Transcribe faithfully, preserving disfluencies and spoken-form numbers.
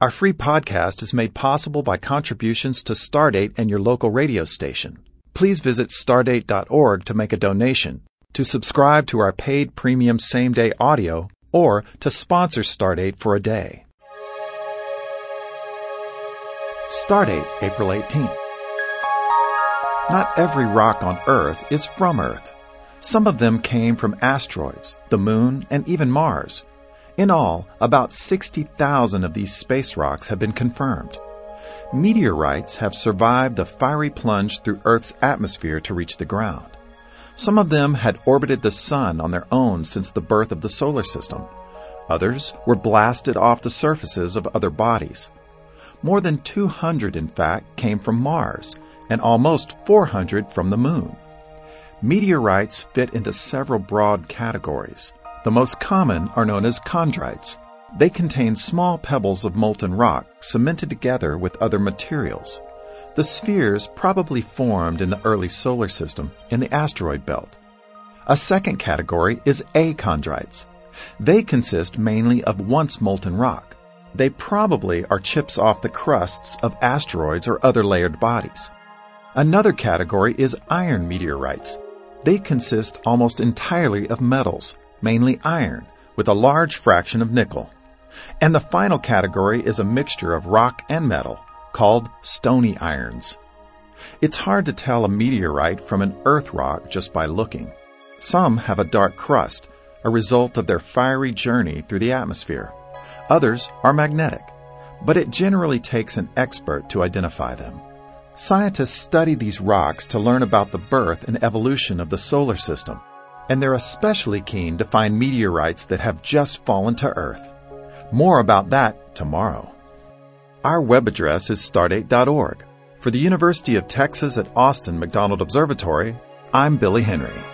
Our free podcast is made possible by contributions to Stardate and your local radio station. Please visit stardate dot org to make a donation, to subscribe to our paid premium same-day audio, or to sponsor Stardate for a day. Stardate, April eighteenth. Not every rock on Earth is from Earth. Some of them came from asteroids, the Moon, and even Mars. In all, about sixty thousand of these space rocks have been confirmed. Meteorites have survived the fiery plunge through Earth's atmosphere to reach the ground. Some of them had orbited the Sun on their own since the birth of the solar system. Others were blasted off the surfaces of other bodies. More than two hundred, in fact, came from Mars, and almost four hundred from the Moon. Meteorites fit into several broad categories. The most common are known as chondrites. They contain small pebbles of molten rock cemented together with other materials. The spheres probably formed in the early solar system in the asteroid belt. A second category is achondrites. They consist mainly of once molten rock. They probably are chips off the crusts of asteroids or other layered bodies. Another category is iron meteorites. They consist almost entirely of metals, mainly iron, with a large fraction of nickel. And the final category is a mixture of rock and metal, called stony irons. It's hard to tell a meteorite from an earth rock just by looking. Some have a dark crust, a result of their fiery journey through the atmosphere. Others are magnetic, but it generally takes an expert to identify them. Scientists study these rocks to learn about the birth and evolution of the solar system, and they're especially keen to find meteorites that have just fallen to Earth. More about that tomorrow. Our web address is stardate dot org. For the University of Texas at Austin McDonald Observatory, I'm Billy Henry.